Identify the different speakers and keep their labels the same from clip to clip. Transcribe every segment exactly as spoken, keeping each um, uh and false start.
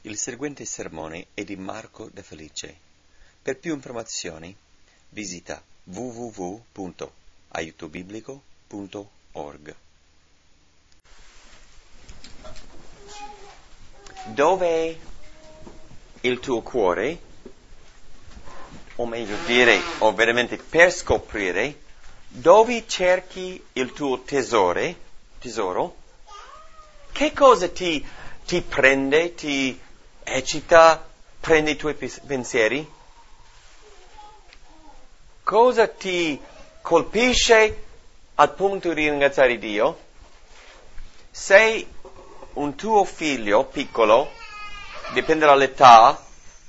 Speaker 1: Il seguente sermone è di Marco De Felice. Per più informazioni visita w w w punto aiuto biblico punto org. Dov'è il tuo cuore? O meglio dire, o veramente per scoprire, dove cerchi il tuo tesoro? Tesoro? Che cosa ti, ti prende, ti eccita, prende i tuoi pensieri? Cosa ti colpisce al punto di ringraziare Dio? Se un tuo figlio piccolo, dipende dall'età,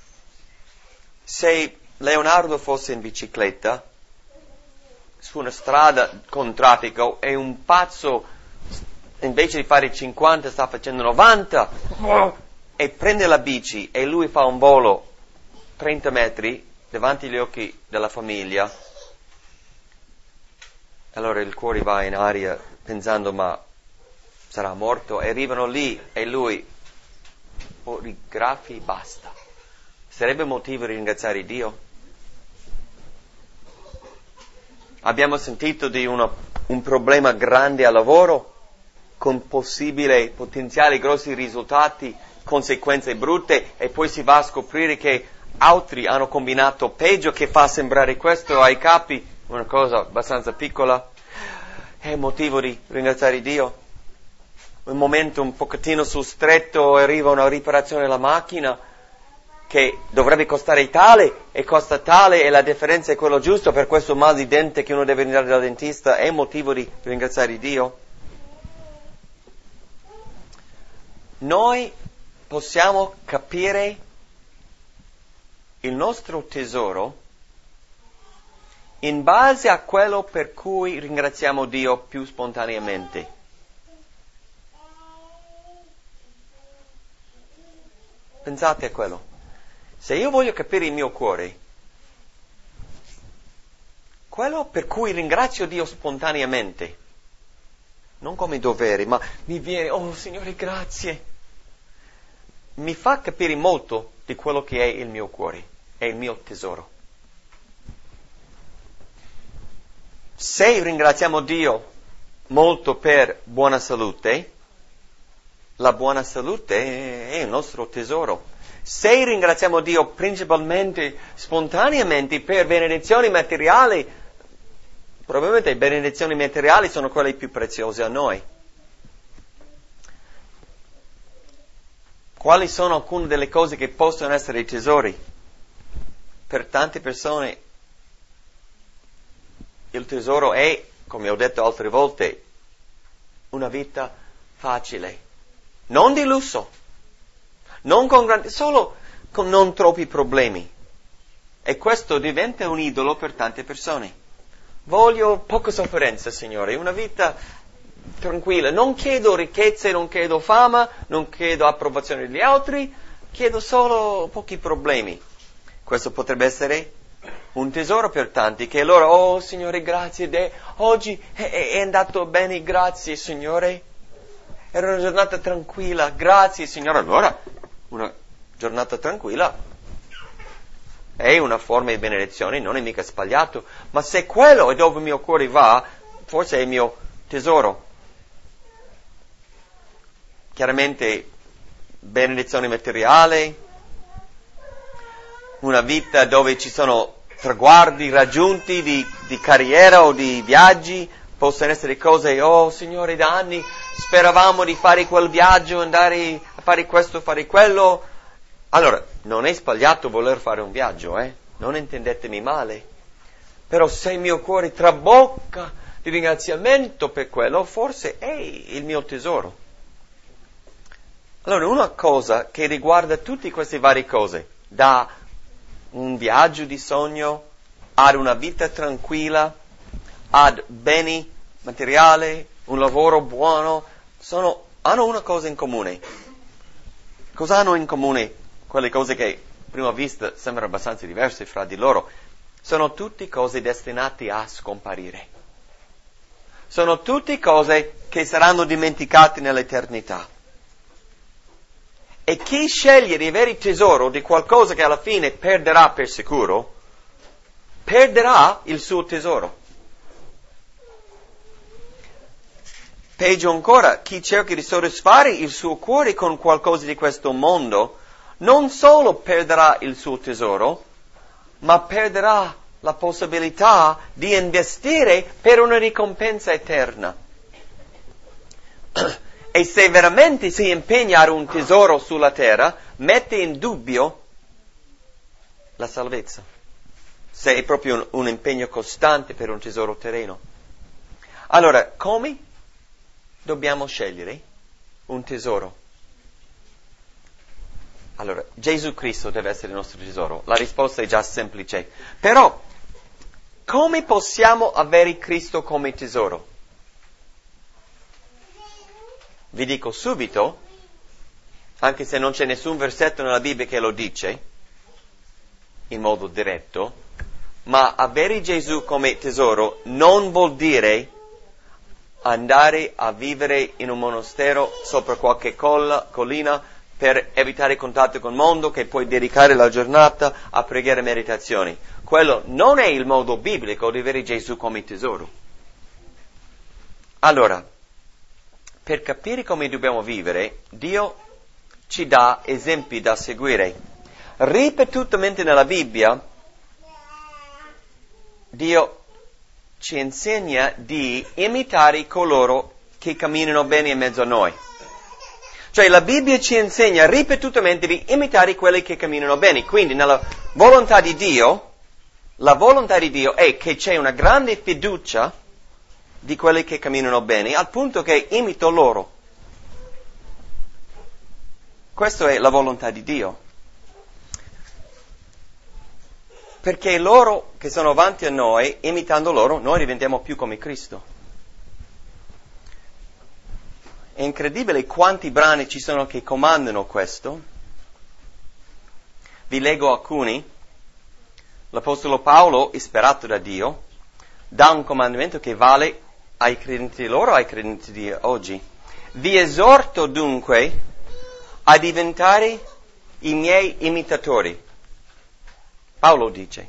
Speaker 1: se Leonardo fosse in bicicletta su una strada con traffico e un pazzo invece di fare cinquanta sta facendo novanta e prende la bici e lui fa un volo trenta metri davanti agli occhi della famiglia, allora il cuore va in aria pensando ma sarà morto, e arrivano lì e lui oh, rigraffi, basta. Sarebbe motivo di ringraziare Dio? Abbiamo sentito di uno, un problema grande al lavoro con possibili, potenziali grossi risultati, conseguenze brutte, e poi si va a scoprire che altri hanno combinato peggio, che fa sembrare questo ai capi una cosa abbastanza piccola. È motivo di ringraziare Dio. Un momento un pochettino sul stretto, arriva una riparazione della macchina che dovrebbe costare tale e costa tale e la differenza è quello giusto per questo mal di dente che uno deve andare dal dentista. È motivo di ringraziare Dio. Noi possiamo capire il nostro tesoro in base a quello per cui ringraziamo Dio più spontaneamente. Pensate a quello. Se io voglio capire il mio cuore, quello per cui ringrazio Dio spontaneamente, non come dovere, ma mi viene, oh Signore, grazie, mi fa capire molto di quello che è il mio cuore, è il mio tesoro. Se ringraziamo Dio molto per buona salute, la buona salute è il nostro tesoro. Se ringraziamo Dio principalmente, spontaneamente, per benedizioni materiali, probabilmente le benedizioni materiali sono quelle più preziose a noi. Quali sono alcune delle cose che possono essere tesori? Per tante persone il tesoro è, come ho detto altre volte, una vita facile, non di lusso, non con grandi, solo con non troppi problemi. E questo diventa un idolo per tante persone. Voglio poca sofferenza, Signore, una vita tranquilla. Non chiedo ricchezze, non chiedo fama, non chiedo approvazione degli altri, chiedo solo pochi problemi. Questo potrebbe essere un tesoro per tanti, che loro, oh Signore, grazie, de, oggi è, è andato bene, grazie Signore. Era una giornata tranquilla, grazie Signore. Allora, una giornata tranquilla è una forma di benedizione, non è mica sbagliato, ma se quello è dove il mio cuore va, forse è il mio tesoro. Chiaramente benedizione materiale, una vita dove ci sono traguardi raggiunti di, di carriera o di viaggi, possono essere cose, oh Signore, da anni speravamo di fare quel viaggio, andare a fare questo, fare quello. Allora, non è sbagliato voler fare un viaggio, eh? Non intendetemi male. Però se il mio cuore trabocca di ringraziamento per quello, forse è il mio tesoro. Allora, una cosa che riguarda tutte queste varie cose, da un viaggio di sogno, ad una vita tranquilla, ad beni materiali, un lavoro buono, sono, hanno una cosa in comune. Cosa hanno in comune quelle cose che a prima vista sembrano abbastanza diverse fra di loro? Sono tutte cose destinate a scomparire. Sono tutte cose che saranno dimenticate nell'eternità. E chi sceglie di avere tesoro di qualcosa che alla fine perderà per sicuro, perderà il suo tesoro. Peggio ancora, chi cerca di soddisfare il suo cuore con qualcosa di questo mondo, non solo perderà il suo tesoro, ma perderà la possibilità di investire per una ricompensa eterna. E se veramente si impegna a un tesoro sulla terra, mette in dubbio la salvezza. Se è proprio un, un impegno costante per un tesoro terreno. Allora, come dobbiamo scegliere un tesoro? Allora, Gesù Cristo deve essere il nostro tesoro. La risposta è già semplice. Però, come possiamo avere Cristo come tesoro? Vi dico subito, anche se non c'è nessun versetto nella Bibbia che lo dice, in modo diretto, ma avere Gesù come tesoro non vuol dire andare a vivere in un monastero sopra qualche colla, collina per evitare contatto col mondo, che puoi dedicare la giornata a preghiere e meditazioni. Quello non è il modo biblico di avere Gesù come tesoro. Allora, per capire come dobbiamo vivere, Dio ci dà esempi da seguire. Ripetutamente nella Bibbia, Dio ci insegna di imitare coloro che camminano bene in mezzo a noi. Cioè la Bibbia ci insegna ripetutamente di imitare quelli che camminano bene. Quindi nella volontà di Dio, la volontà di Dio è che c'è una grande fiducia di quelli che camminano bene, al punto che imito loro. Questa è la volontà di Dio. Perché loro che sono avanti a noi, imitando loro, noi diventiamo più come Cristo. È incredibile quanti brani ci sono che comandano questo. Vi leggo alcuni. L'Apostolo Paolo, ispirato da Dio, dà un comandamento che vale ai credenti di loro, ai credenti di oggi. Vi esorto dunque a diventare i miei imitatori. Paolo dice,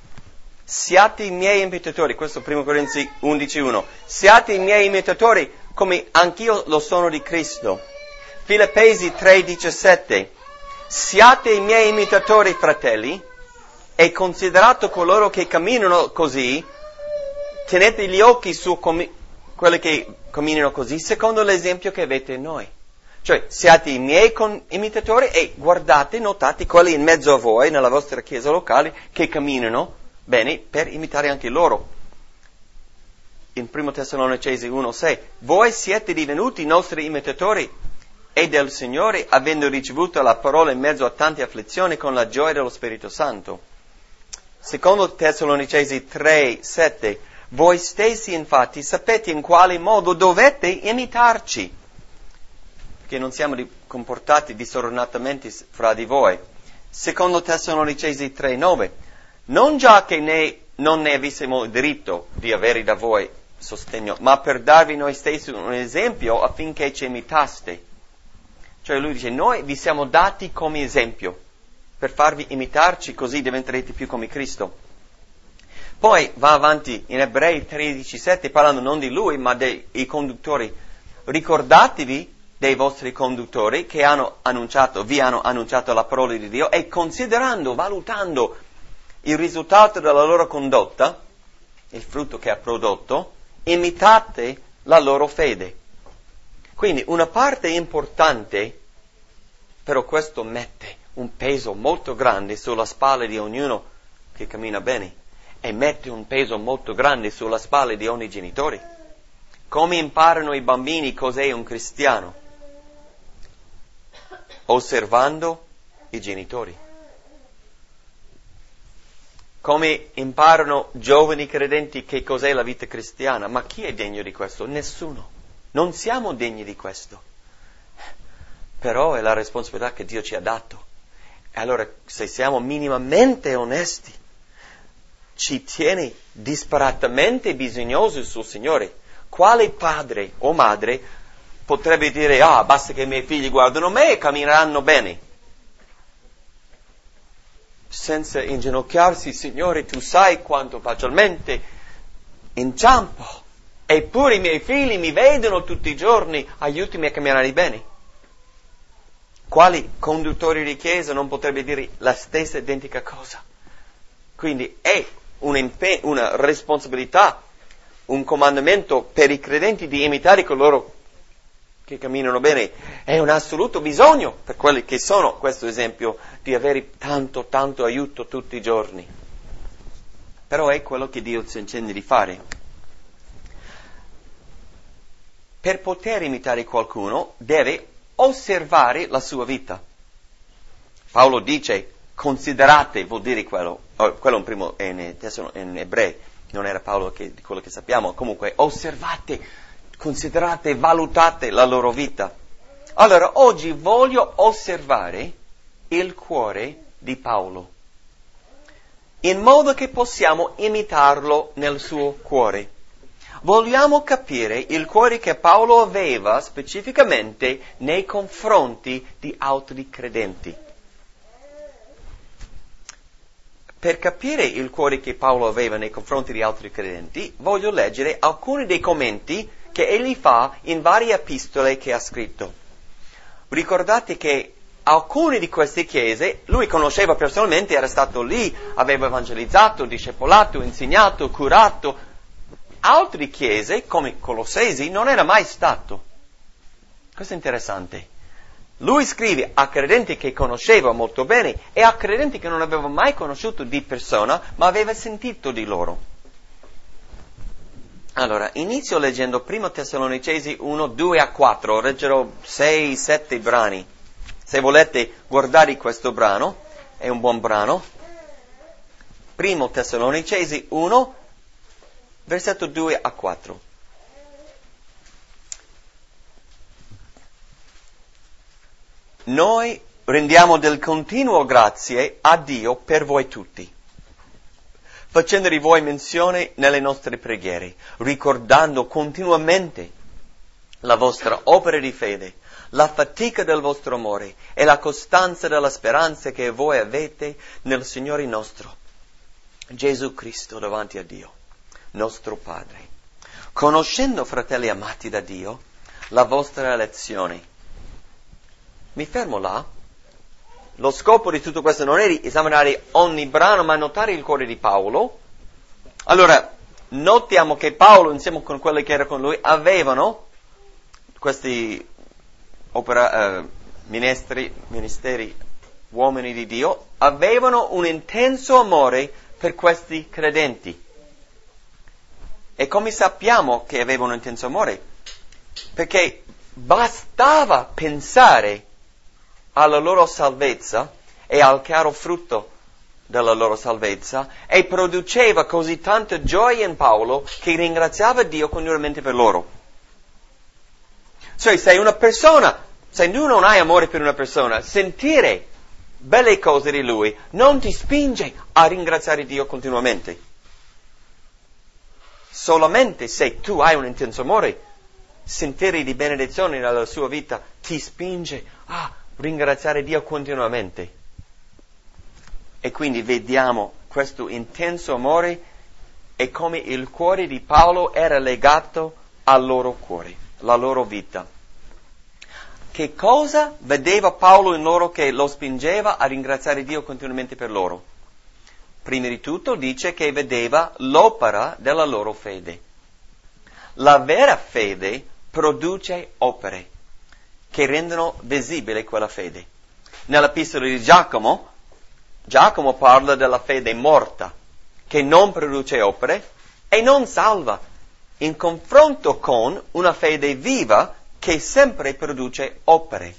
Speaker 1: siate i miei imitatori, questo primo Corinzi undici uno, siate i miei imitatori come anch'io lo sono di Cristo. Filippesi tre diciassette, siate i miei imitatori, fratelli, e considerato coloro che camminano così, tenete gli occhi su com- quelli che camminano così, secondo l'esempio che avete in noi. Cioè, siate i miei con- imitatori e guardate, notate quelli in mezzo a voi, nella vostra chiesa locale, che camminano bene, per imitare anche loro. In primo Tessalonicesi uno sei, voi siete divenuti nostri imitatori e del Signore, avendo ricevuto la parola in mezzo a tante afflizioni con la gioia dello Spirito Santo. Secondo Tessalonicesi tre sette, voi stessi infatti sapete in quale modo dovete imitarci, che non siamo comportati disordinatamente fra di voi. Secondo Tessalonicesi tre nove, non già che ne, non ne avessimo diritto di avere da voi sostegno, ma per darvi noi stessi un esempio affinché ci imitaste. Cioè lui dice, noi vi siamo dati come esempio, per farvi imitarci, così diventerete più come Cristo. Poi va avanti in Ebrei tredici sette, parlando non di lui, ma dei conduttori. Ricordatevi dei vostri conduttori che hanno annunciato, vi hanno annunciato la parola di Dio, e considerando, valutando il risultato della loro condotta, il frutto che ha prodotto, imitate la loro fede. Quindi una parte importante, però questo mette un peso molto grande sulla spalla di ognuno che cammina bene, e mette un peso molto grande sulla spalla di ogni genitore. Come imparano i bambini cos'è un cristiano? Osservando i genitori. Come imparano giovani credenti che cos'è la vita cristiana? Ma chi è degno di questo? Nessuno. Non siamo degni di questo. Però è la responsabilità che Dio ci ha dato. E allora, se siamo minimamente onesti, ci tiene disperatamente bisognosi sul Signore. Quale padre o madre potrebbe dire, ah, basta che i miei figli guardano me e cammineranno bene. Senza inginocchiarsi, Signore, tu sai quanto facilmente inciampo. Eppure i miei figli mi vedono tutti i giorni, aiutami a camminare bene. Quali conduttori di chiesa non potrebbe dire la stessa identica cosa? Quindi è un impe- una responsabilità, un comandamento per i credenti di imitare coloro che camminano bene. È un assoluto bisogno per quelli che sono, questo esempio, di avere tanto, tanto aiuto tutti i giorni. Però è quello che Dio ci intende di fare. Per poter imitare qualcuno deve osservare la sua vita. Paolo dice, considerate, vuol dire quello, oh, quello in primo, in, in Ebrei, non era Paolo che, di quello che sappiamo, comunque osservate, considerate, valutate la loro vita. Allora, oggi voglio osservare il cuore di Paolo, in modo che possiamo imitarlo nel suo cuore. Vogliamo capire il cuore che Paolo aveva specificamente nei confronti di altri credenti. Per capire il cuore che Paolo aveva nei confronti di altri credenti, voglio leggere alcuni dei commenti che egli fa in varie epistole che ha scritto. Ricordate che alcune di queste chiese lui conosceva personalmente, era stato lì, aveva evangelizzato, discepolato, insegnato, curato. Altre chiese, come Colossesi, non era mai stato. Questo è interessante. Lui scrive a credenti che conosceva molto bene e a credenti che non aveva mai conosciuto di persona, ma aveva sentito di loro. Allora, inizio leggendo primo Tessalonicesi uno, due a quattro, leggerò sei, sette brani. Se volete guardare questo brano, è un buon brano. primo Tessalonicesi uno, versetto due a quattro. Noi rendiamo del continuo grazie a Dio per voi tutti, facendo di voi menzione nelle nostre preghiere, ricordando continuamente la vostra opera di fede, la fatica del vostro amore e la costanza della speranza che voi avete nel Signore nostro, Gesù Cristo, davanti a Dio, nostro Padre. Conoscendo, fratelli amati da Dio, la vostra elezione. Mi fermo là. Lo scopo di tutto questo non è di esaminare ogni brano, ma notare il cuore di Paolo. Allora, notiamo che Paolo, insieme con quelli che erano con lui, avevano questi opera, eh, ministeri, ministeri, uomini di Dio, avevano un intenso amore per questi credenti. E come sappiamo che avevano un intenso amore? Perché bastava pensare alla loro salvezza e al chiaro frutto della loro salvezza e produceva così tanta gioia in Paolo che ringraziava Dio continuamente per loro. Cioè, se una persona, se tu non hai amore per una persona, sentire belle cose di lui non ti spinge a ringraziare Dio continuamente. Solamente se tu hai un intenso amore, sentire di benedizione nella sua vita ti spinge a ringraziare Dio continuamente. E quindi vediamo questo intenso amore e come il cuore di Paolo era legato al loro cuore, la loro vita. Che cosa vedeva Paolo in loro che lo spingeva a ringraziare Dio continuamente per loro? Prima di tutto dice che vedeva l'opera della loro fede. La vera fede produce opere che rendono visibile quella fede. Nell'epistola di Giacomo, Giacomo parla della fede morta, che non produce opere e non salva, in confronto con una fede viva che sempre produce opere.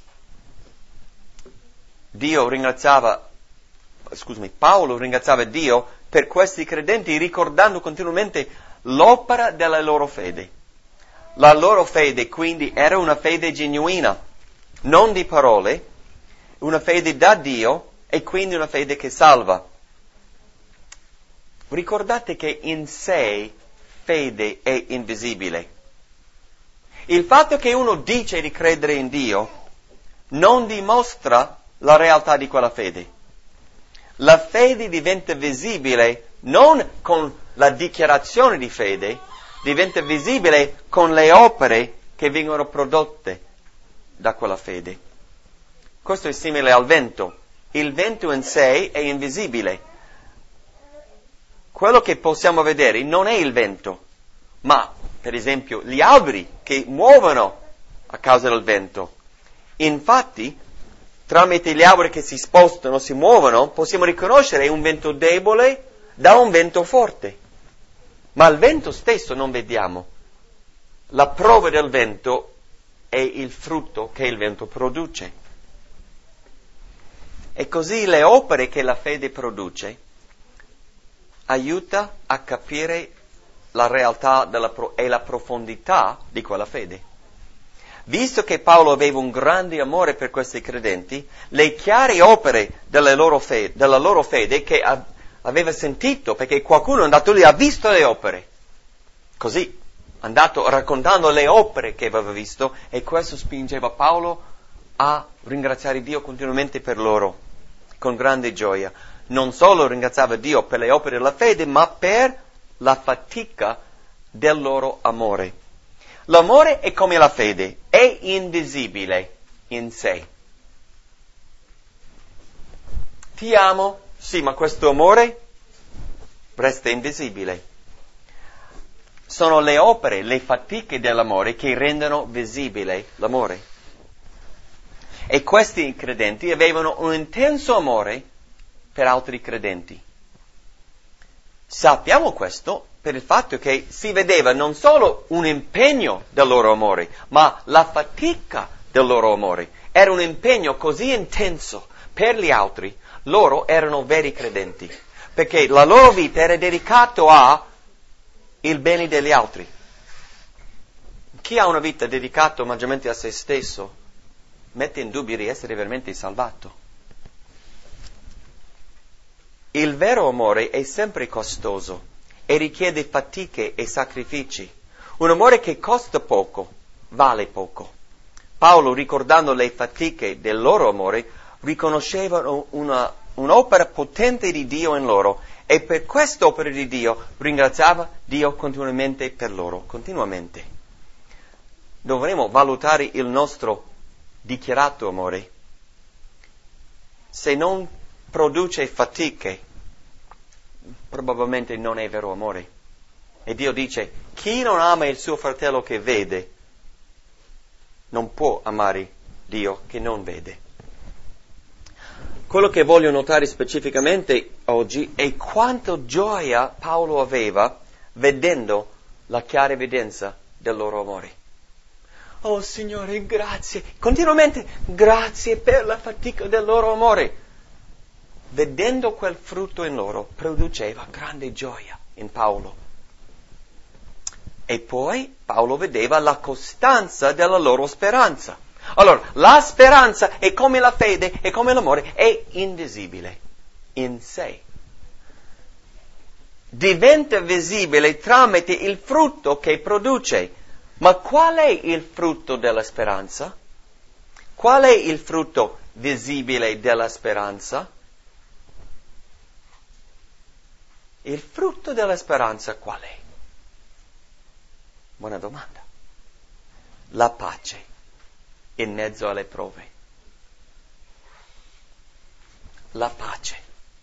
Speaker 1: Dio ringraziava, scusami, Paolo ringraziava Dio per questi credenti ricordando continuamente l'opera della loro fede. La loro fede quindi era una fede genuina, non di parole, una fede da Dio e quindi una fede che salva. Ricordate che in sé fede è invisibile. Il fatto che uno dice di credere in Dio non dimostra la realtà di quella fede. La fede diventa visibile non con la dichiarazione di fede, diventa visibile con le opere che vengono prodotte da quella fede. Questo è simile al vento. Il vento in sé è invisibile. Quello che possiamo vedere non è il vento, ma, per esempio, gli alberi che muovono a causa del vento. Infatti, tramite gli alberi che si spostano, si muovono, possiamo riconoscere un vento debole da un vento forte. Ma il vento stesso non vediamo. La prova del vento è il frutto che il vento produce. E così le opere che la fede produce aiuta a capire la realtà della pro- e la profondità di quella fede. Visto che Paolo aveva un grande amore per questi credenti, le chiare opere della loro fede, della loro fede che a- aveva sentito, perché qualcuno è andato lì e ha visto le opere, così, è andato raccontando le opere che aveva visto, e questo spingeva Paolo a ringraziare Dio continuamente per loro, con grande gioia. Non solo ringraziava Dio per le opere della fede, ma per la fatica del loro amore. L'amore è come la fede, è invisibile in sé. Ti amo, sì, ma questo amore resta invisibile. Sono le opere, le fatiche dell'amore che rendono visibile l'amore. E questi credenti avevano un intenso amore per altri credenti. Sappiamo questo per il fatto che si vedeva non solo un impegno del loro amore, ma la fatica del loro amore. Era un impegno così intenso per gli altri, loro erano veri credenti, perché la loro vita era dedicata a il bene degli altri. Chi ha una vita dedicata maggiormente a se stesso mette in dubbio di essere veramente salvato. Il vero amore è sempre costoso e richiede fatiche e sacrifici. Un amore che costa poco, vale poco. Paolo, ricordando le fatiche del loro amore, riconosceva una, un'opera potente di Dio in loro, e per quest'opera di Dio ringraziava Dio continuamente per loro, continuamente. Dovremo valutare il nostro dichiarato amore. Se non produce fatiche, probabilmente non è vero amore. E Dio dice, chi non ama il suo fratello che vede, non può amare Dio che non vede. Quello che voglio notare specificamente oggi è quanto gioia Paolo aveva vedendo la chiara evidenza del loro amore. Oh Signore, grazie, continuamente grazie per la fatica del loro amore. Vedendo quel frutto in loro, produceva grande gioia in Paolo. E poi Paolo vedeva la costanza della loro speranza. Allora, la speranza è come la fede, è come l'amore, è invisibile in sé. Diventa visibile tramite il frutto che produce. Ma qual è il frutto della speranza? Qual è il frutto visibile della speranza? Il frutto della speranza qual è? Buona domanda. La pace in mezzo alle prove. La pace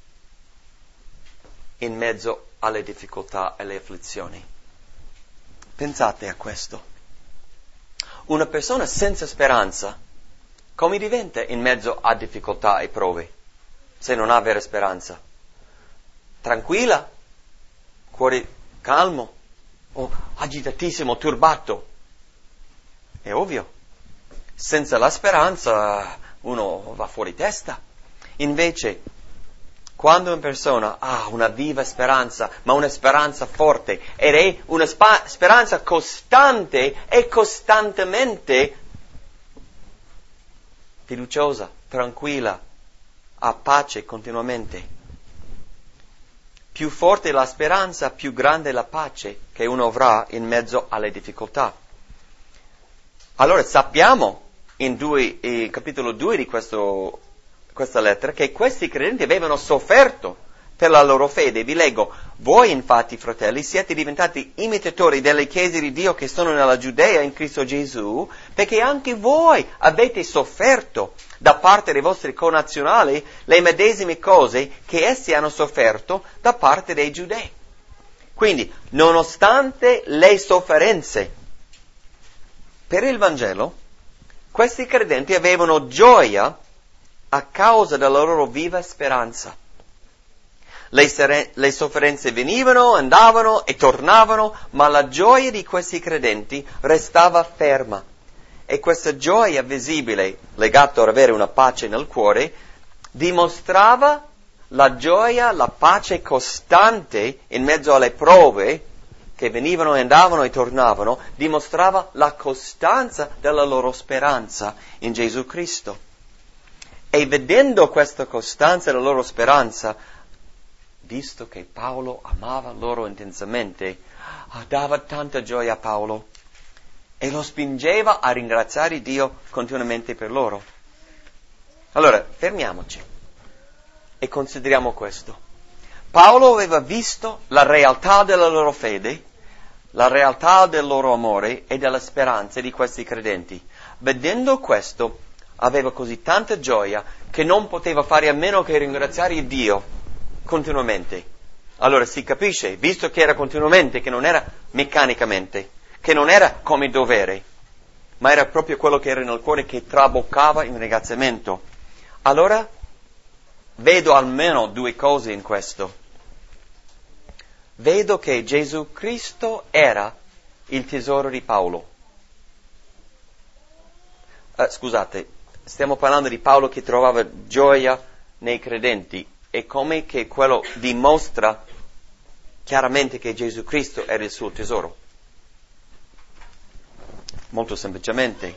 Speaker 1: in mezzo alle difficoltà e alle afflizioni. Pensate a questo. Una persona senza speranza, come diventa in mezzo a difficoltà e prove, se non ha vera speranza? Tranquilla? Cuore calmo? O agitatissimo, turbato? È ovvio. Senza la speranza uno va fuori testa. Invece, quando una persona ha una viva speranza, ma una speranza forte, ed è una spa- speranza costante e costantemente fiduciosa, tranquilla, ha pace continuamente. Più forte la speranza, più grande la pace che uno avrà in mezzo alle difficoltà. Allora sappiamo in due, eh, capitolo due di questo, questa lettera che questi credenti avevano sofferto per la loro fede. Vi leggo: voi infatti, fratelli, siete diventati imitatori delle chiese di Dio che sono nella Giudea in Cristo Gesù, perché anche voi avete sofferto da parte dei vostri connazionali le medesime cose che essi hanno sofferto da parte dei giudei. Quindi, nonostante le sofferenze per il Vangelo, questi credenti avevano gioia a causa della loro viva speranza. Le, sere- le sofferenze venivano, andavano e tornavano, ma la gioia di questi credenti restava ferma. E questa gioia visibile, legata ad avere una pace nel cuore, dimostrava la gioia, la pace costante in mezzo alle prove che venivano e andavano e tornavano, dimostrava la costanza della loro speranza in Gesù Cristo. E vedendo questa costanza della loro speranza, visto che Paolo amava loro intensamente, dava tanta gioia a Paolo e lo spingeva a ringraziare Dio continuamente per loro. Allora, fermiamoci e consideriamo questo. Paolo aveva visto la realtà della loro fede, la realtà del loro amore e della speranza di questi credenti. Vedendo questo, aveva così tanta gioia che non poteva fare a meno che ringraziare Dio continuamente. Allora si capisce, visto che era continuamente, che non era meccanicamente, che non era come dovere, ma era proprio quello che era nel cuore che traboccava in ringraziamento. Allora vedo almeno due cose in questo. Vedo che Gesù Cristo era il tesoro di Paolo. Eh, scusate, stiamo parlando di Paolo che trovava gioia nei credenti. E come che quello dimostra chiaramente che Gesù Cristo era il suo tesoro. Molto semplicemente,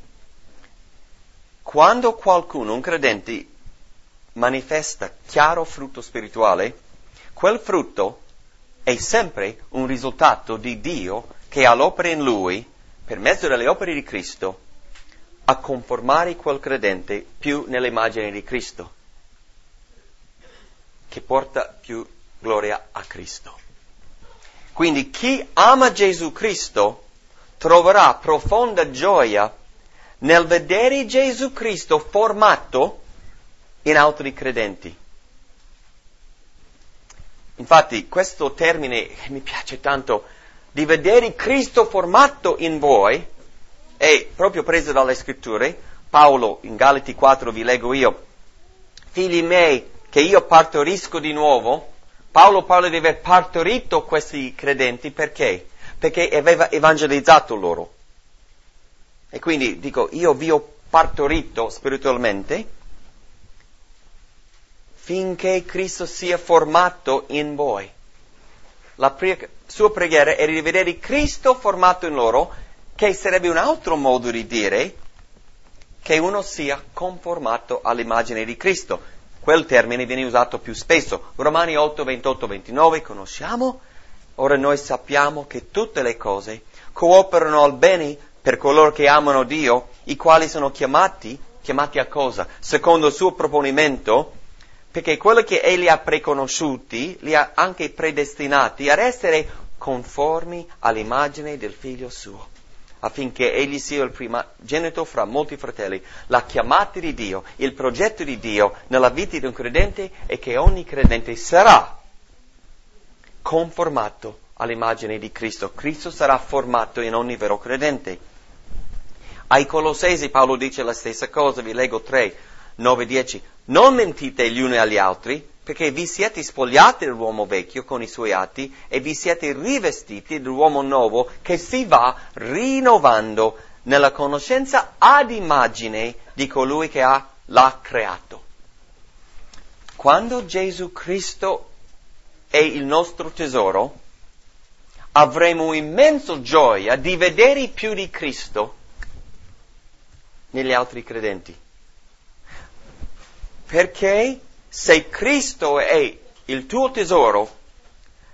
Speaker 1: quando qualcuno, un credente, manifesta chiaro frutto spirituale, quel frutto è sempre un risultato di Dio che ha l'opera in lui, per mezzo delle opere di Cristo, a conformare quel credente più nell'immagine di Cristo, che porta più gloria a Cristo. Quindi chi ama Gesù Cristo troverà profonda gioia nel vedere Gesù Cristo formato in altri credenti. Infatti questo termine mi piace tanto, di vedere Cristo formato in voi, è proprio preso dalle scritture. Paolo in Galati quattro, vi leggo io: figli miei, che io partorisco di nuovo. Paolo parla di aver partorito questi credenti perché? Perché aveva evangelizzato loro. E quindi dico, io vi ho partorito spiritualmente finché Cristo sia formato in voi. La pre- sua preghiera era di vedere Cristo formato in loro, che sarebbe un altro modo di dire che uno sia conformato all'immagine di Cristo. Quel termine viene usato più spesso. Romani otto, ventotto, ventinove, conosciamo. Ora noi sappiamo che tutte le cose cooperano al bene per coloro che amano Dio, i quali sono chiamati, chiamati a cosa? Secondo il suo proponimento, perché quello che Egli ha preconosciuti, li ha anche predestinati ad essere conformi all'immagine del Figlio suo, affinché Egli sia il primogenito fra molti fratelli. La chiamata di Dio, il progetto di Dio nella vita di un credente è che ogni credente sarà conformato all'immagine di Cristo. Cristo sarà formato in ogni vero credente. Ai Colossesi Paolo dice la stessa cosa, vi leggo tre, nove, dieci. Non mentite gli uni agli altri, perché vi siete spogliati dell'uomo vecchio con i suoi atti e vi siete rivestiti dell'uomo nuovo che si va rinnovando nella conoscenza ad immagine di colui che ha, l'ha creato. Quando Gesù Cristo è il nostro tesoro, avremo immensa gioia di vedere più di Cristo negli altri credenti. Perché se Cristo è il tuo tesoro,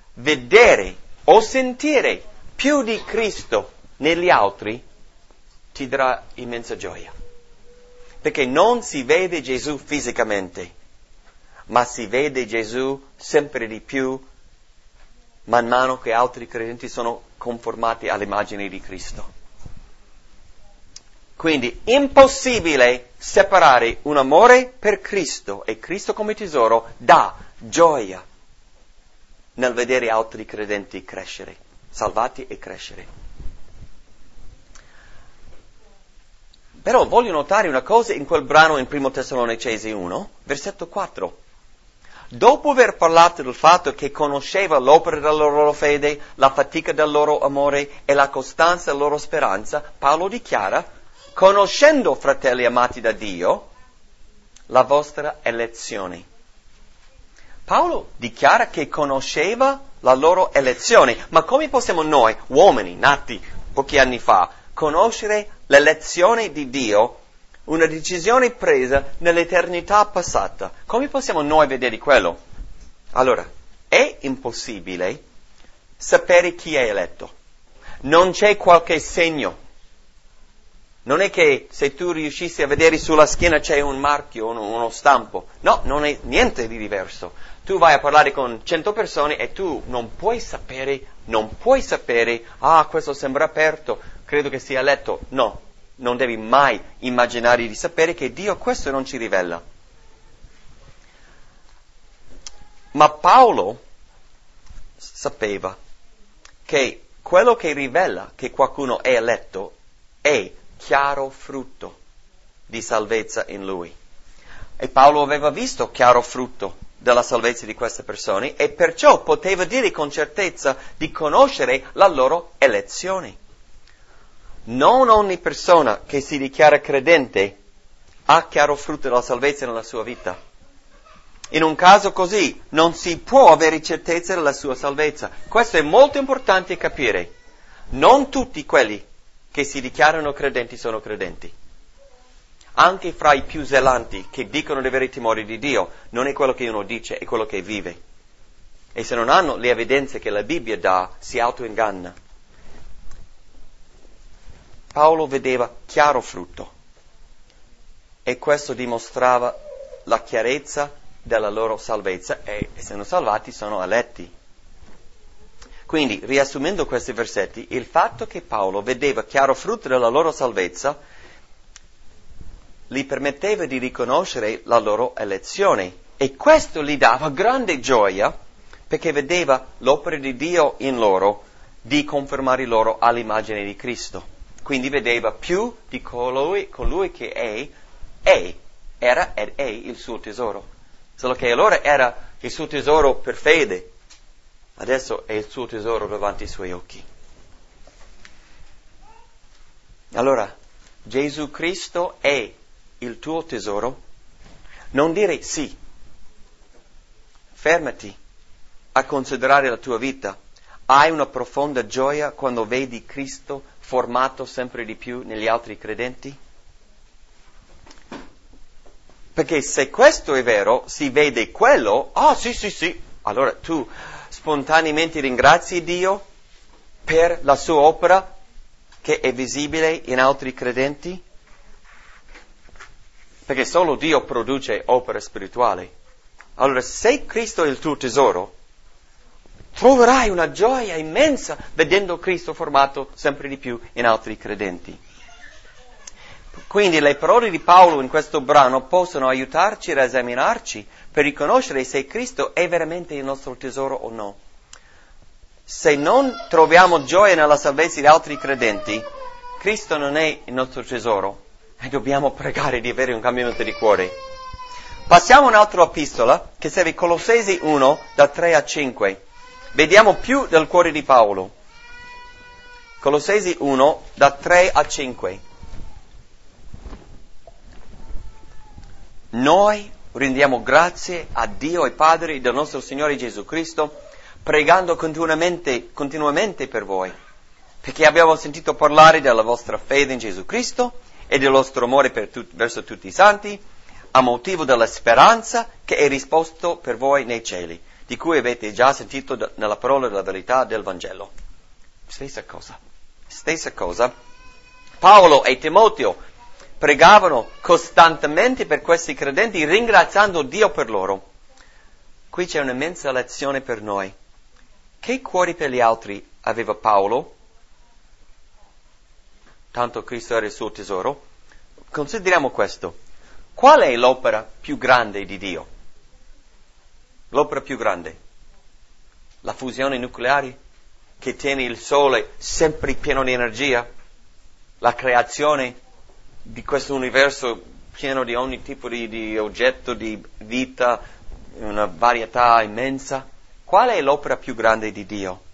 Speaker 1: vedere o sentire più di Cristo negli altri ti darà immensa gioia. Perché non si vede Gesù fisicamente, ma si vede Gesù sempre di più man mano che altri credenti sono conformati all'immagine di Cristo. Quindi impossibile separare un amore per Cristo e Cristo come tesoro da gioia nel vedere altri credenti crescere, salvati e crescere. Però voglio notare una cosa in quel brano in Primo Tessalonicesi uno, versetto quattro. Dopo aver parlato del fatto che conosceva l'opera della loro fede, la fatica del loro amore e la costanza della loro speranza, Paolo dichiara: conoscendo, fratelli amati da Dio, la vostra elezione. Paolo dichiara che conosceva la loro elezione, ma come possiamo noi, uomini nati pochi anni fa, conoscere l'elezione di Dio, una decisione presa nell'eternità passata? Come possiamo noi vedere quello? Allora, è impossibile sapere chi è eletto. Non c'è qualche segno. Non è che se tu riuscissi a vedere sulla schiena c'è un marchio, uno, uno stampo. No, non è niente di diverso. Tu vai a parlare con cento persone e tu non puoi sapere, non puoi sapere, ah, questo sembra aperto, credo che sia eletto. No, non devi mai immaginare di sapere che Dio questo non ci rivela. Ma Paolo sapeva che quello che rivela che qualcuno è eletto è chiaro frutto di salvezza in lui. E Paolo aveva visto chiaro frutto della salvezza di queste persone e perciò poteva dire con certezza di conoscere la loro elezione. Non ogni persona che si dichiara credente ha chiaro frutto della salvezza nella sua vita. In un caso così non si può avere certezza della sua salvezza. Questo è molto importante capire. Non tutti quelli che si dichiarano credenti sono credenti. Anche fra i più zelanti che dicono di avere timore di Dio, non è quello che uno dice, è quello che vive. E se non hanno le evidenze che la Bibbia dà, si autoinganna. Paolo vedeva chiaro frutto e questo dimostrava la chiarezza della loro salvezza e, essendo salvati, sono eletti. Quindi, riassumendo questi versetti, il fatto che Paolo vedeva chiaro frutto della loro salvezza gli permetteva di riconoscere la loro elezione e questo gli dava grande gioia perché vedeva l'opera di Dio in loro di confermare loro all'immagine di Cristo. Quindi vedeva più di colui, colui che è, è, era ed è il suo tesoro. Solo che allora era il suo tesoro per fede. Adesso è il suo tesoro davanti ai suoi occhi. Allora, Gesù Cristo è il tuo tesoro? Non dire sì. Fermati a considerare la tua vita. Hai una profonda gioia quando vedi Cristo formato sempre di più negli altri credenti? Perché se questo è vero, si vede quello, ah sì sì sì, allora tu spontaneamente ringrazi Dio per la sua opera che è visibile in altri credenti? Perché solo Dio produce opere spirituali. Allora, se Cristo è il tuo tesoro, troverai una gioia immensa vedendo Cristo formato sempre di più in altri credenti. Quindi le parole di Paolo in questo brano possono aiutarci ad esaminarci per riconoscere se Cristo è veramente il nostro tesoro o no. Se non troviamo gioia nella salvezza di altri credenti, Cristo non è il nostro tesoro e dobbiamo pregare di avere un cambiamento di cuore. Passiamo a un'altra epistola che serve Colossesi uno, da tre a cinque. Vediamo più del cuore di Paolo. Colossesi uno, da tre a cinque. Noi rendiamo grazie a Dio e Padre del nostro Signore Gesù Cristo, pregando continuamente, continuamente per voi, perché abbiamo sentito parlare della vostra fede in Gesù Cristo e del vostro amore per tut- verso tutti i santi, a motivo della speranza che è risposto per voi nei cieli, di cui avete già sentito d- nella parola della verità del Vangelo. Stessa cosa, stessa cosa. Paolo e Timoteo pregavano costantemente per questi credenti, ringraziando Dio per loro. Qui c'è un'immensa lezione per noi. Che cuore per gli altri aveva Paolo? Tanto Cristo era il suo tesoro. Consideriamo questo. Qual è l'opera più grande di Dio? L'opera più grande? La fusione nucleare che tiene il Sole sempre pieno di energia? La creazione di questo universo pieno di ogni tipo di, di oggetto, di vita, una varietà immensa? Qual è l'opera più grande di Dio?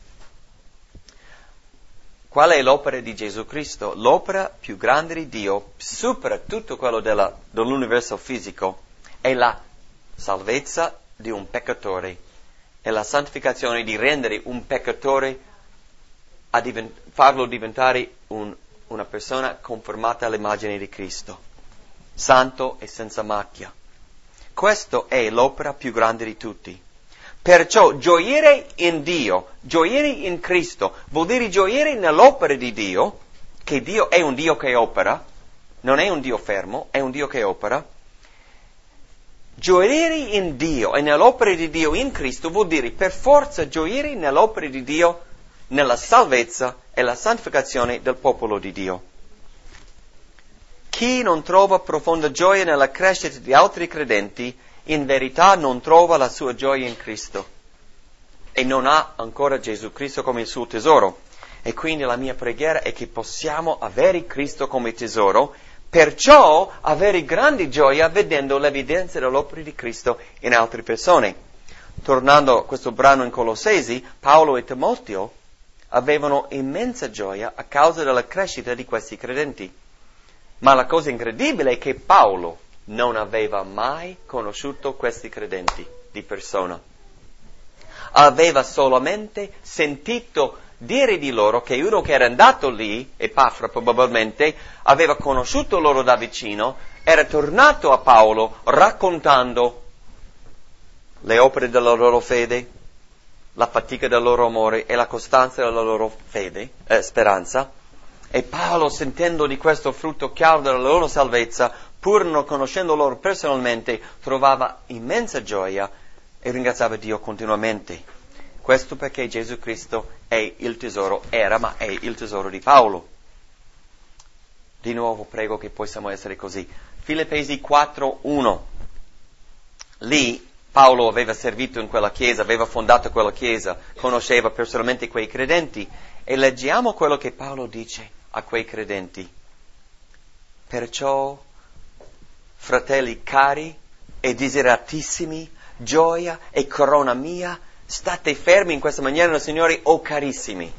Speaker 1: Qual è l'opera di Gesù Cristo? L'opera più grande di Dio supera tutto quello della, dell'universo fisico. È la salvezza di un peccatore. È la santificazione di rendere un peccatore, a divent- farlo diventare un, una persona conformata all'immagine di Cristo. Santo e senza macchia. Questa è l'opera più grande di tutti. Perciò gioire in Dio, gioire in Cristo, vuol dire gioire nell'opera di Dio, che Dio è un Dio che opera, non è un Dio fermo, è un Dio che opera. Gioire in Dio e nell'opera di Dio in Cristo vuol dire per forza gioire nell'opera di Dio, nella salvezza e la santificazione del popolo di Dio. Chi non trova profonda gioia nella crescita di altri credenti, in verità non trova la sua gioia in Cristo e non ha ancora Gesù Cristo come il suo tesoro. E quindi la mia preghiera è che possiamo avere Cristo come tesoro, perciò avere grande gioia vedendo l'evidenza dell'opera di Cristo in altre persone. Tornando a questo brano in Colossesi, Paolo e Timoteo avevano immensa gioia a causa della crescita di questi credenti. Ma la cosa incredibile è che Paolo non aveva mai conosciuto questi credenti di persona. Aveva solamente sentito dire di loro che uno che era andato lì, Epafra probabilmente, aveva conosciuto loro da vicino, era tornato a Paolo raccontando le opere della loro fede, la fatica del loro amore e la costanza della loro fede, eh, speranza. E Paolo, sentendo di questo frutto chiaro della loro salvezza, pur non conoscendo loro personalmente, trovava immensa gioia e ringraziava Dio continuamente. Questo perché Gesù Cristo è il tesoro, era ma è il tesoro di Paolo. Di nuovo prego che possiamo essere così. Filippesi quattro uno. Lì Paolo aveva servito in quella chiesa, aveva fondato quella chiesa, conosceva personalmente quei credenti e leggiamo quello che Paolo dice a quei credenti. Perciò, fratelli cari e desideratissimi, gioia e corona mia, state fermi in questa maniera nel Signore, o carissimi.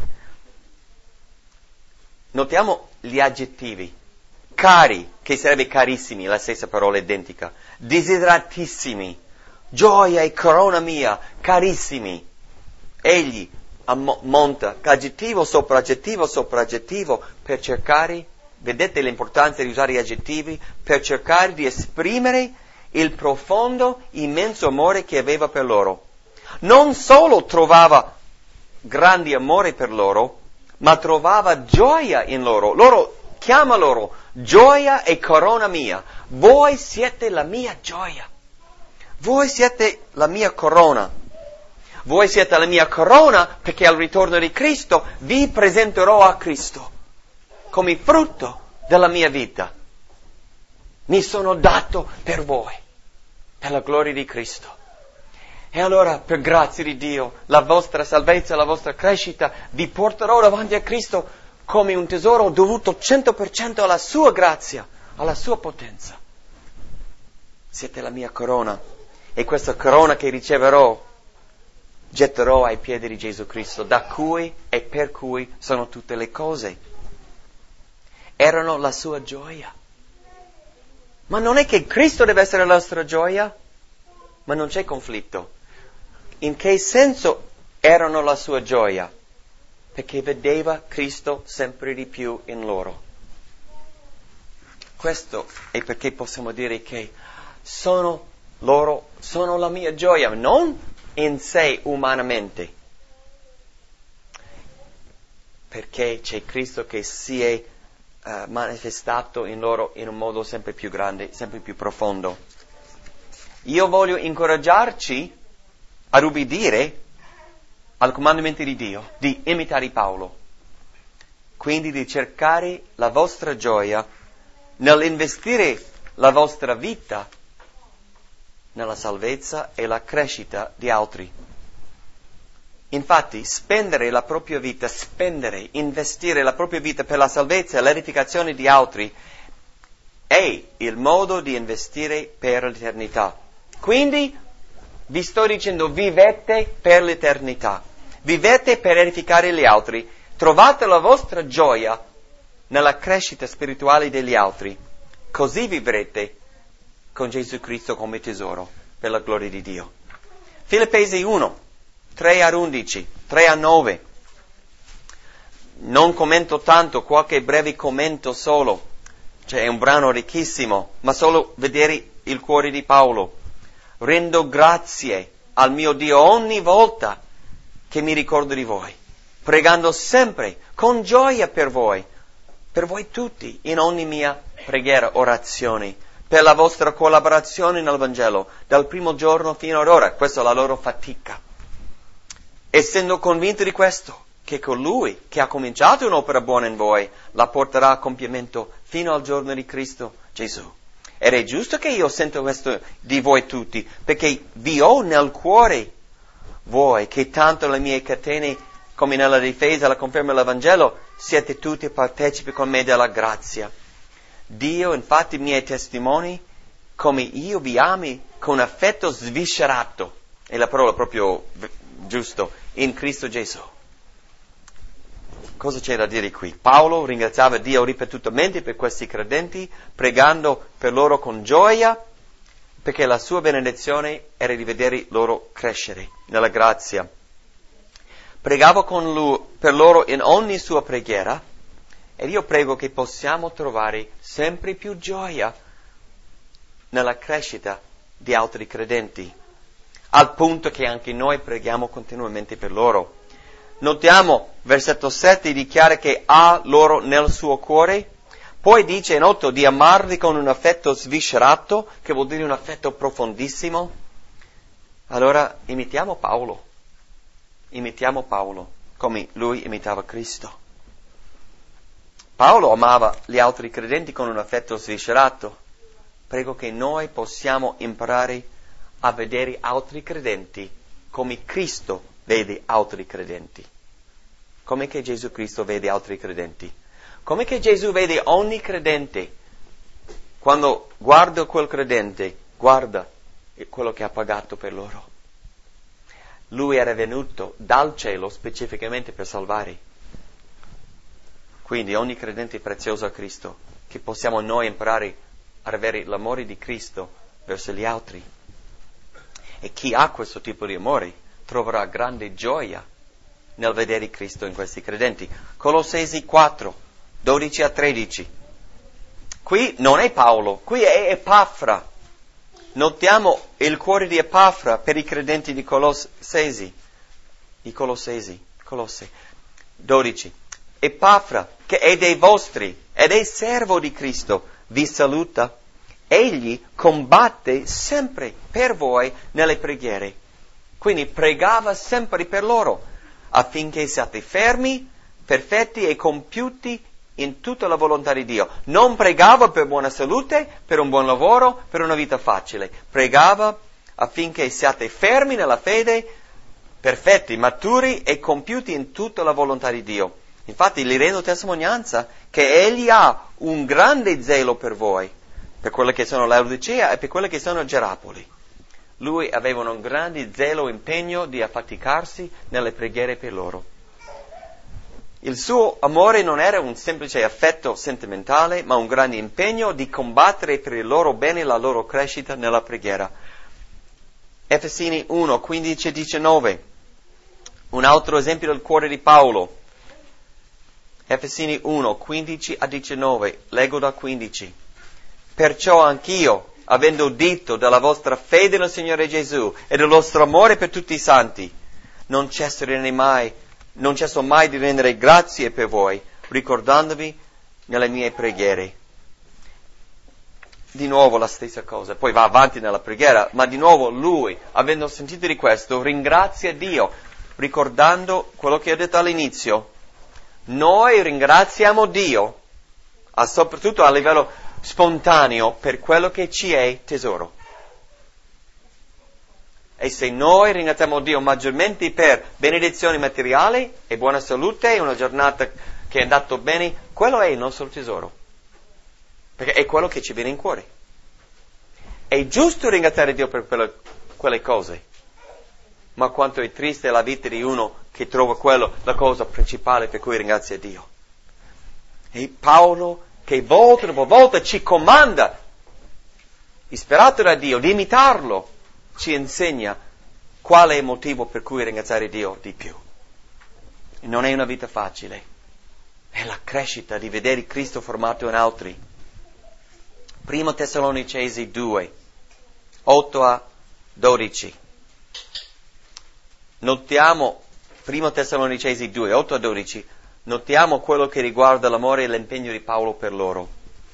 Speaker 1: Notiamo gli aggettivi. Cari, che sarebbe carissimi, la stessa parola identica. Desideratissimi, gioia e corona mia, carissimi. Egli monta aggettivo sopra aggettivo sopra aggettivo per cercare, vedete l'importanza di usare gli aggettivi, per cercare di esprimere il profondo, immenso amore che aveva per loro. Non solo trovava grande amore per loro, ma trovava gioia in loro. Loro chiama loro gioia e corona mia. Voi siete la mia gioia. Voi siete la mia corona. Voi siete la mia corona perché al ritorno di Cristo vi presenterò a Cristo come frutto della mia vita. Mi sono dato per voi, per la gloria di Cristo. E allora, per grazia di Dio, la vostra salvezza, la vostra crescita, vi porterò davanti a Cristo come un tesoro dovuto cento per cento alla sua grazia, alla sua potenza. Siete la mia corona. E questa corona che riceverò, getterò ai piedi di Gesù Cristo, da cui e per cui sono tutte le cose. Erano la sua gioia. Ma non è che Cristo deve essere la nostra gioia? Ma non c'è conflitto. In che senso erano la sua gioia? Perché vedeva Cristo sempre di più in loro. Questo è perché possiamo dire che sono loro, sono la mia gioia, non in sé umanamente. Perché c'è Cristo che si è uh, manifestato in loro in un modo sempre più grande, sempre più profondo. Io voglio incoraggiarci a ubbidire al comandamento di Dio, di imitare Paolo. Quindi di cercare la vostra gioia nell'investire la vostra vita nella salvezza e la crescita di altri. Infatti, spendere la propria vita, spendere, investire la propria vita per la salvezza e l'edificazione di altri è il modo di investire per l'eternità. Quindi, vi sto dicendo, vivete per l'eternità. Vivete per edificare gli altri. Trovate la vostra gioia nella crescita spirituale degli altri. Così vivrete con Gesù Cristo come tesoro per la gloria di Dio. Filippesi uno, tre a undici, tre a nove. Non commento tanto, qualche breve commento solo. C'è un brano ricchissimo, ma solo vedere il cuore di Paolo. Rendo grazie al mio Dio ogni volta che mi ricordo di voi, pregando sempre con gioia per voi, per voi tutti, in ogni mia preghiera, orazione, per la vostra collaborazione nel Vangelo, dal primo giorno fino ad ora. Questa è la loro fatica. Essendo convinto di questo, che colui che ha cominciato un'opera buona in voi, la porterà a compimento fino al giorno di Cristo Gesù. Ed è giusto che io sento questo di voi tutti, perché vi ho nel cuore voi, che tanto le mie catene, come nella difesa e la conferma dell'Evangelo, siete tutti partecipi con me della grazia. Dio, infatti, mi è testimone come io vi ami con affetto sviscerato, è la parola proprio giusto, in Cristo Gesù. Cosa c'è da dire qui? Paolo ringraziava Dio ripetutamente per questi credenti, pregando per loro con gioia, perché la sua benedizione era di vedere loro crescere nella grazia. Pregavo con lui, per loro in ogni sua preghiera, ed io prego che possiamo trovare sempre più gioia nella crescita di altri credenti, al punto che anche noi preghiamo continuamente per loro. Notiamo, versetto sette dichiara che ha loro nel suo cuore, poi dice in otto di amarli con un affetto sviscerato, che vuol dire un affetto profondissimo. Allora imitiamo Paolo, imitiamo Paolo come lui imitava Cristo. Paolo amava gli altri credenti con un affetto sviscerato. Prego che noi possiamo imparare a vedere altri credenti come Cristo vede altri credenti. Come che Gesù Cristo vede altri credenti. Come che Gesù vede ogni credente. Quando guarda quel credente, guarda quello che ha pagato per loro. Lui era venuto dal cielo specificamente per salvare. Quindi ogni credente è prezioso a Cristo, che possiamo noi imparare ad avere l'amore di Cristo verso gli altri. E chi ha questo tipo di amore troverà grande gioia nel vedere Cristo in questi credenti. Colossesi quattro, dodici a tredici. Qui non è Paolo, qui è Epafra. Notiamo il cuore di Epafra per i credenti di Colossesi. I Colossesi, Colosse. dodici. Epafra, che è dei vostri ed è servo di Cristo, vi saluta. Egli combatte sempre per voi nelle preghiere. Quindi pregava sempre per loro, affinché siate fermi, perfetti e compiuti in tutta la volontà di Dio. Non pregava per buona salute, per un buon lavoro, per una vita facile. Pregava affinché siate fermi nella fede, perfetti, maturi e compiuti in tutta la volontà di Dio. Infatti gli rendo testimonianza che Egli ha un grande zelo per voi, per quelle che sono Laodicea e per quelle che sono Gerapoli. Lui aveva un grande zelo e impegno di affaticarsi nelle preghiere per loro. Il suo amore non era un semplice affetto sentimentale, ma un grande impegno di combattere per il loro bene e la loro crescita nella preghiera. Efesini uno, quindici e diciannove. Un altro esempio del cuore di Paolo. Efesini uno, quindici a diciannove. Leggo da quindici. Perciò anch'io, avendo udito della vostra fede nel Signore Gesù e del vostro amore per tutti i santi, non cesso mai, non cesso mai di rendere grazie per voi, ricordandovi nelle mie preghiere. Di nuovo la stessa cosa, poi va avanti nella preghiera, ma di nuovo lui, avendo sentito di questo, ringrazia Dio, ricordando quello che ho detto all'inizio. Noi ringraziamo Dio, soprattutto a livello spontaneo, per quello che ci è tesoro. E se noi ringraziamo Dio maggiormente per benedizioni materiali e buona salute e una giornata che è andata bene, quello è il nostro tesoro. Perché è quello che ci viene in cuore. È giusto ringraziare Dio per quelle, quelle cose. Ma quanto è triste la vita di uno che trova quello la cosa principale per cui ringrazia Dio. E Paolo, che volta dopo volta ci comanda, ispirato da Dio, di imitarlo, ci insegna qual è il motivo per cui ringraziare Dio di più. E non è una vita facile. È la crescita di vedere Cristo formato in altri. Primo Tessalonicesi due, otto a dodici. Notiamo, Primo Tessalonicesi due, otto a dodici, notiamo quello che riguarda l'amore e l'impegno di Paolo per loro.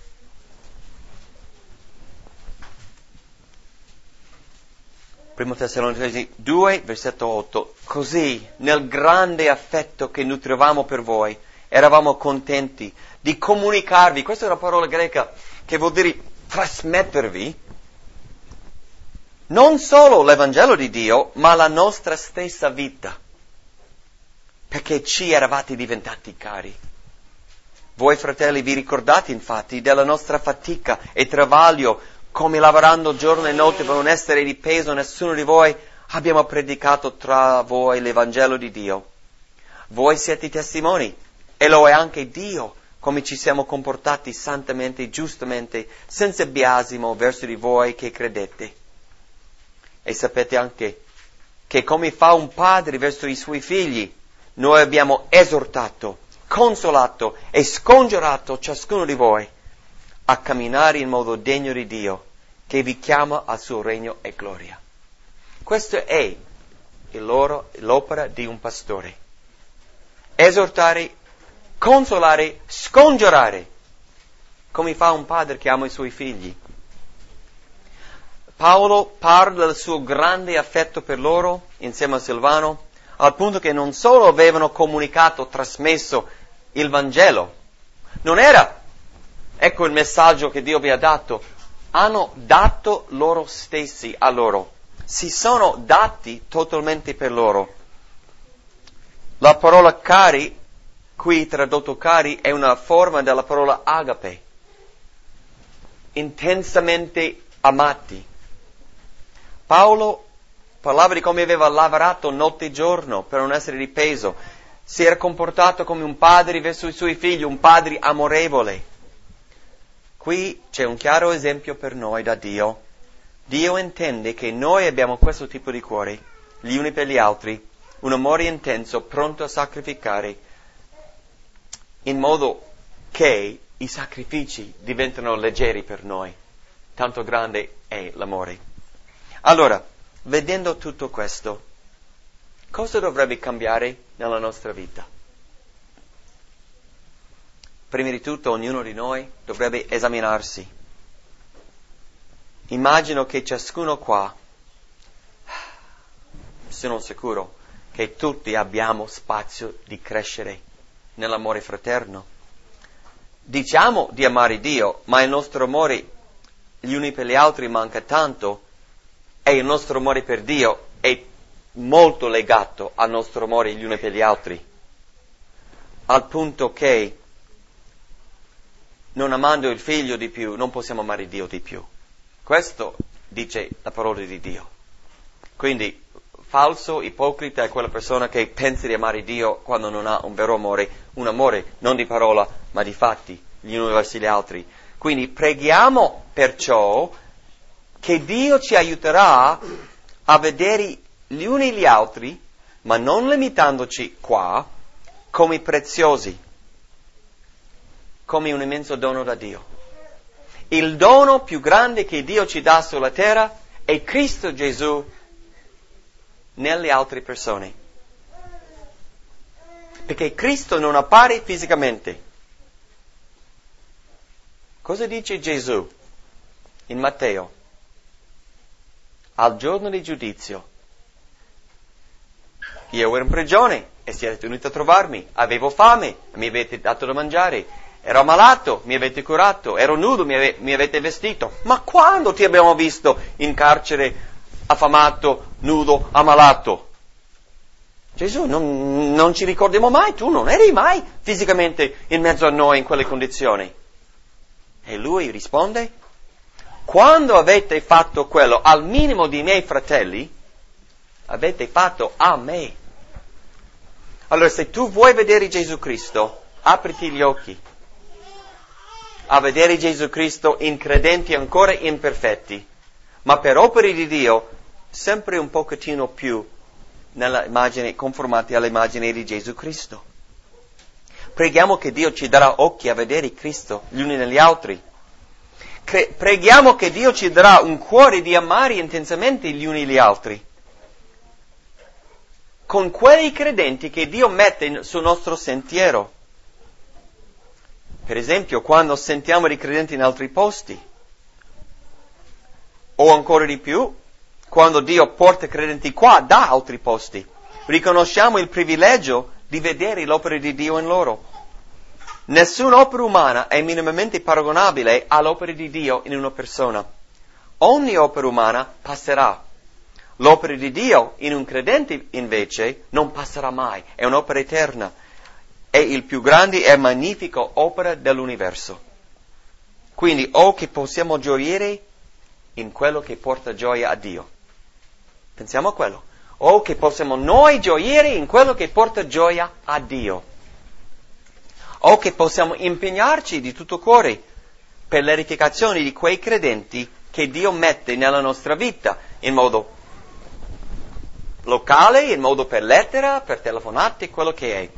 Speaker 1: Primo Tessalonicesi due, versetto otto. Così, nel grande affetto che nutrivamo per voi, eravamo contenti di comunicarvi, questa è una parola greca che vuol dire trasmettervi, non solo l'Evangelo di Dio, ma la nostra stessa vita, perché ci eravate diventati cari. Voi fratelli vi ricordate infatti della nostra fatica e travaglio, come lavorando giorno e notte per non essere di peso a nessuno di voi, abbiamo predicato tra voi l'Evangelo di Dio. Voi siete testimoni, e lo è anche Dio, come ci siamo comportati santamente, giustamente, senza biasimo verso di voi che credete. E sapete anche che come fa un padre verso i suoi figli, noi abbiamo esortato, consolato e scongiurato ciascuno di voi a camminare in modo degno di Dio, che vi chiama al suo regno e gloria. Questa è il loro, l'opera di un pastore. Esortare, consolare, scongiurare, come fa un padre che ama i suoi figli. Paolo parla del suo grande affetto per loro, insieme a Silvano, al punto che non solo avevano comunicato, trasmesso il Vangelo, non era, ecco il messaggio che Dio vi ha dato, hanno dato loro stessi a loro, si sono dati totalmente per loro. La parola cari, qui tradotto cari, è una forma della parola agape, intensamente amati. Paolo parlava di come aveva lavorato notte e giorno per non essere di peso, si era comportato come un padre verso i suoi figli, un padre amorevole. Qui c'è un chiaro esempio per noi da Dio. Dio intende che noi abbiamo questo tipo di cuore, gli uni per gli altri, un amore intenso, pronto a sacrificare, in modo che i sacrifici diventano leggeri per noi. Tanto grande è l'amore. Allora, vedendo tutto questo, cosa dovrebbe cambiare nella nostra vita? Prima di tutto, ognuno di noi dovrebbe esaminarsi. Immagino che ciascuno qua, sono sicuro, che tutti abbiamo spazio di crescere nell'amore fraterno. Diciamo di amare Dio, ma il nostro amore gli uni per gli altri manca tanto, e il nostro amore per Dio è molto legato al nostro amore gli uni per gli altri, al punto che non amando il figlio di più non possiamo amare Dio di più. Questo dice la parola di Dio. Quindi falso, ipocrita è quella persona che pensa di amare Dio quando non ha un vero amore, un amore non di parola ma di fatti, gli uni verso gli altri. Quindi preghiamo perciò che Dio ci aiuterà a vedere gli uni e gli altri, ma non limitandoci qua, come preziosi, come un immenso dono da Dio. Il dono più grande che Dio ci dà sulla terra è Cristo Gesù nelle altre persone. Perché Cristo non appare fisicamente, Cosa dice Gesù in Matteo? Al giorno di giudizio. Io ero in prigione e siete venuti a trovarmi. Avevo fame, mi avete dato da mangiare. Ero malato, mi avete curato. Ero nudo, mi, ave- mi avete vestito. Ma quando ti abbiamo visto in carcere, affamato, nudo, ammalato? Gesù, non, non ci ricordiamo mai, tu non eri mai fisicamente in mezzo a noi in quelle condizioni. E lui risponde, quando avete fatto quello al minimo dei miei fratelli, avete fatto a me. Allora, se tu vuoi vedere Gesù Cristo, apriti gli occhi a vedere Gesù Cristo in credenti ancora imperfetti, ma per opere di Dio sempre un pochettino più nella immagine, conformati all'immagine di Gesù Cristo. Preghiamo che Dio ci darà occhi a vedere Cristo gli uni negli altri. Cre- preghiamo che Dio ci darà un cuore di amare intensamente gli uni gli altri. Con quei credenti che Dio mette sul nostro sentiero. Per esempio, quando sentiamo di credenti in altri posti. O ancora di più, quando Dio porta credenti qua da altri posti. Riconosciamo il privilegio di vedere l'opera di Dio in loro. Nessuna opera umana è minimamente paragonabile all'opera di Dio in una persona. Ogni opera umana passerà. L'opera di Dio in un credente invece non passerà mai, è un'opera eterna. È il più grande e magnifico opera dell'universo. Quindi, o che possiamo gioire in quello che porta gioia a Dio. Pensiamo a quello. O che possiamo noi gioire in quello che porta gioia a Dio. O che possiamo impegnarci di tutto cuore per l'edificazione di quei credenti che Dio mette nella nostra vita, in modo locale, in modo per lettera, per telefonate, quello che è.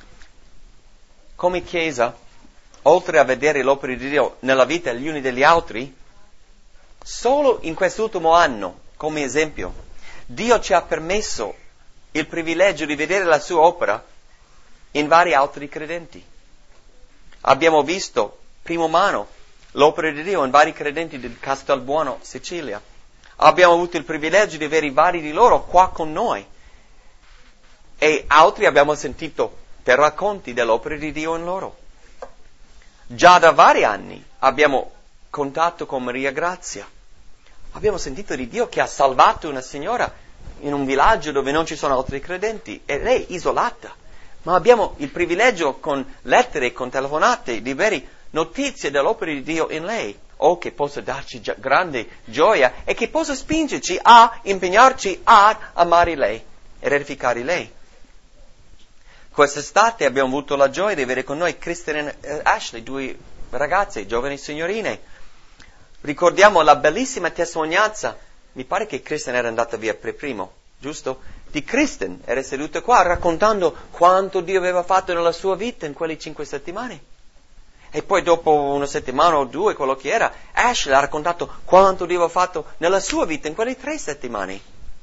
Speaker 1: Come Chiesa, oltre a vedere l'opera di Dio nella vita degli uni degli altri, solo in quest'ultimo anno, come esempio, Dio ci ha permesso il privilegio di vedere la sua opera in vari altri credenti. Abbiamo visto, primo mano, l'opera di Dio in vari credenti di Castelbuono, Sicilia. Abbiamo avuto il privilegio di avere vari di loro qua con noi. E altri abbiamo sentito per racconti dell'opera di Dio in loro. Già da vari anni abbiamo contatto con Maria Grazia. Abbiamo sentito di Dio che ha salvato una signora in un villaggio dove non ci sono altri credenti e lei isolata. Ma abbiamo il privilegio con lettere e con telefonate di avere notizie dell'opera di Dio in lei, o che possa darci grande gioia e che possa spingerci a impegnarci a amare lei e edificare lei. Quest'estate abbiamo avuto la gioia di avere con noi Kristen e Ashley, due ragazze, giovani signorine. Ricordiamo la bellissima testimonianza, mi pare che Kristen era andata via per primo, giusto? Di Kristen, era seduta qua raccontando quanto Dio aveva fatto nella sua vita in quelle cinque settimane. E poi dopo una settimana o due, quello che era, Ashley ha raccontato quanto Dio aveva fatto nella sua vita in quelle tre settimane.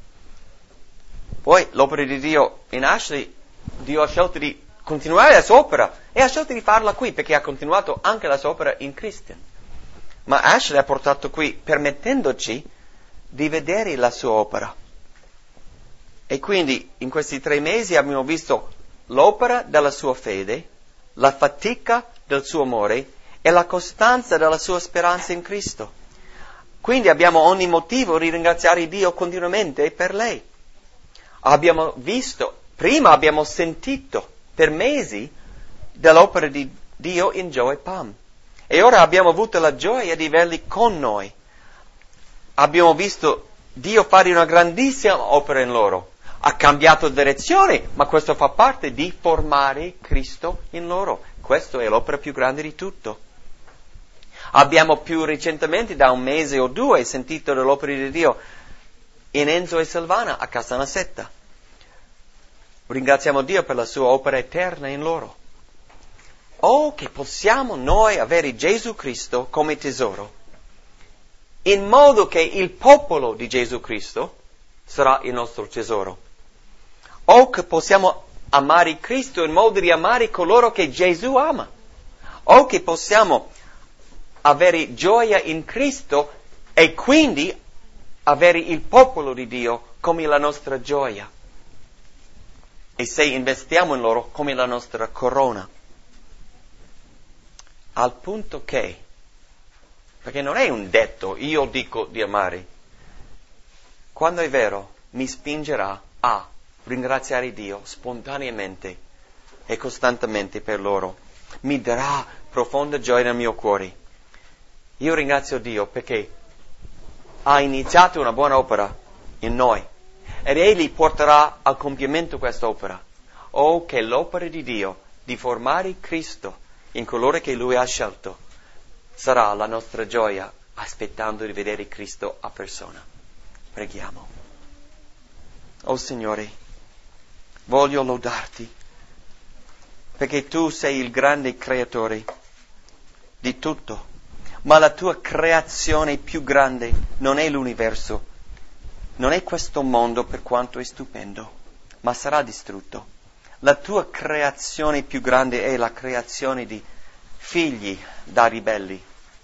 Speaker 1: Poi l'opera di Dio in Ashley, Dio ha scelto di continuare la sua opera e ha scelto di farla qui perché ha continuato anche la sua opera in Kristen. Ma Ashley ha portato qui permettendoci di vedere la sua opera. E quindi in questi tre mesi abbiamo visto l'opera della sua fede, la fatica del suo amore e la costanza della sua speranza in Cristo. Quindi abbiamo ogni motivo di ringraziare Dio continuamente per lei. Abbiamo visto, prima abbiamo sentito per mesi dell'opera di Dio in Joe e Pam. E ora abbiamo avuto la gioia di averli con noi. Abbiamo visto Dio fare una grandissima opera in loro. Ha cambiato direzione, ma questo fa parte di formare Cristo in loro. Questa è l'opera più grande di tutto. Abbiamo più recentemente, da un mese o due, sentito dell'opera di Dio in Enzo e Silvana a Casanosetta. Ringraziamo Dio per la sua opera eterna in loro. Oh, che possiamo noi avere Gesù Cristo come tesoro, in modo che il popolo di Gesù Cristo sarà il nostro tesoro. O che possiamo amare Cristo in modo di amare coloro che Gesù ama. O che possiamo avere gioia in Cristo e quindi avere il popolo di Dio come la nostra gioia. E se investiamo in loro come la nostra corona. Al punto che, perché non è un detto, io dico di amare, quando è vero, mi spingerà a ringraziare Dio spontaneamente e costantemente per loro. Mi darà profonda gioia nel mio cuore. Io ringrazio Dio perché ha iniziato una buona opera in noi ed Egli porterà a compimento questa opera. Oh, che l'opera di Dio di formare Cristo in coloro che Lui ha scelto sarà la nostra gioia aspettando di vedere Cristo a persona. Preghiamo. Oh Signore, voglio lodarti perché Tu sei il grande creatore di tutto, ma la Tua creazione più grande non è l'universo, non è questo mondo per quanto è stupendo, ma sarà distrutto. La Tua creazione più grande è la creazione di figli da ribelli,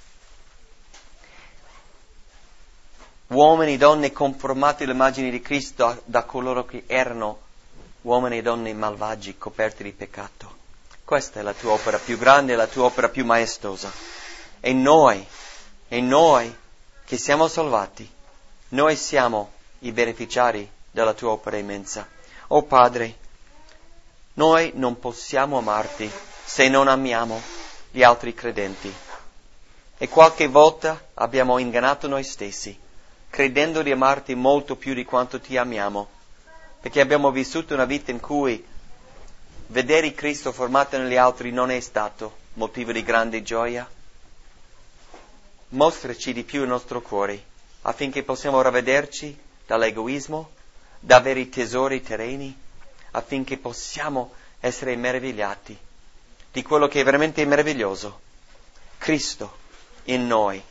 Speaker 1: uomini e donne conformati all'immagine di Cristo da coloro che erano uomini e donne malvagi coperti di peccato. Questa è la Tua opera più grande, la Tua opera più maestosa. E noi, e noi che siamo salvati, noi siamo i beneficiari della Tua opera immensa. Oh Padre, noi non possiamo amarti se non amiamo gli altri credenti. E qualche volta abbiamo ingannato noi stessi, credendo di amarti molto più di quanto ti amiamo, perché abbiamo vissuto una vita in cui vedere Cristo formato negli altri non è stato motivo di grande gioia. Mostraci di più il nostro cuore, affinché possiamo ravvederci dall'egoismo, da veri tesori terreni, affinché possiamo essere meravigliati di quello che è veramente meraviglioso, Cristo in noi.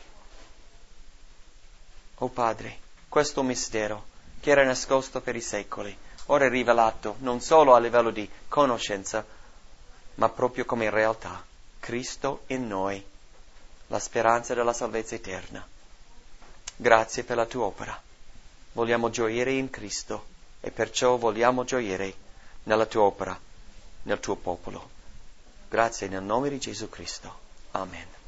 Speaker 1: Oh Padre, questo mistero che era nascosto per i secoli, ora è rivelato non solo a livello di conoscenza, ma proprio come realtà, Cristo in noi, la speranza della salvezza eterna. Grazie per la Tua opera. Vogliamo gioire in Cristo e perciò vogliamo gioire nella Tua opera, nel Tuo popolo. Grazie nel nome di Gesù Cristo. Amen.